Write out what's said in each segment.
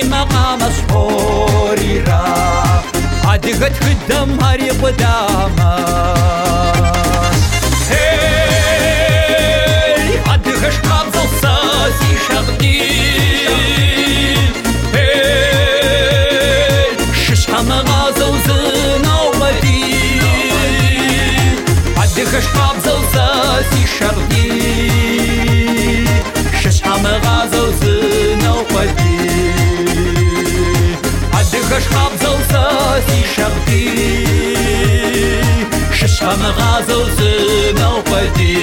مقام سحوري را عدقت خدم هاري قدامس هي عدقش قابض الصاسي شغدي هي ششحة مغازة وزنا وبدي عدقش قابض الصاسي شغدي ششحة مغازة وزنا وبدي عدقش قابضة وصاسي شغدي ششحة مغازة وزنا وبدي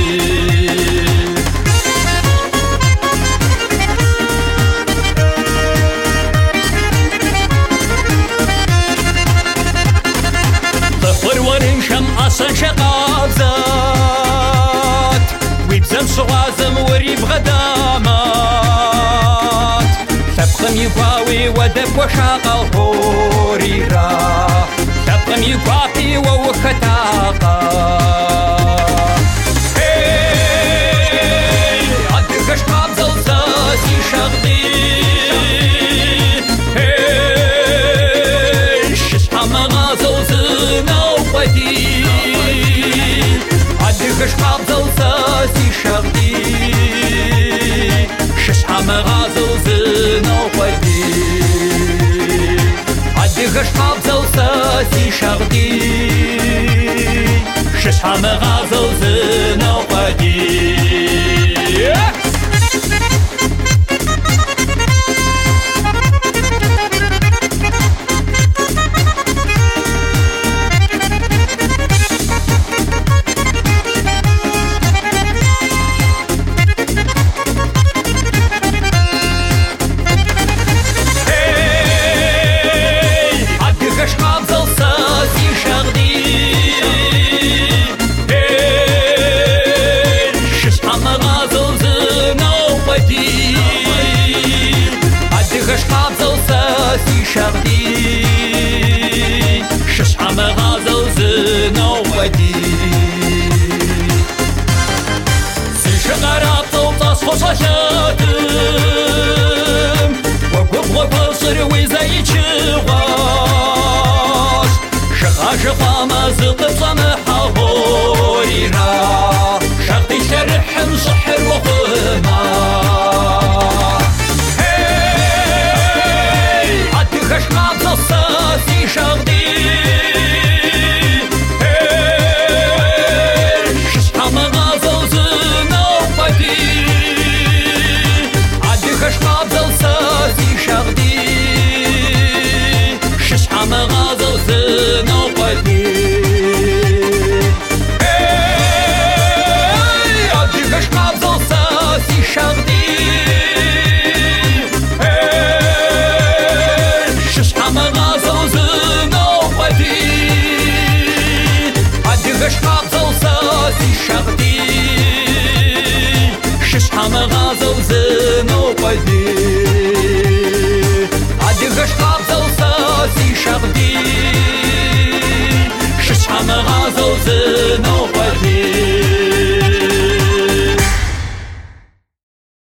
طفر ورنشم أصلا شقابزات ويبزم صغازم وريب غدامات تبقم يقاوي ودب وشاق الهوري را تبقم يقاقي ووختاقا هي عدقش قابزة وصاسي شغدي هي ششحة مغازة وزنا وبدي عدقش قابزة وصاسي شغدي ششحة مغازة وزنا وبدي عدقش قابزة وصاسي شغدي ششحة مغازة وزنا وبدي شغدي ششحة مغازة وزنا وبدي سيش غرابة وتصفو صشاتم وقف وقصر وزي شغاش شغا شغا ما زقب صمحة هوري راش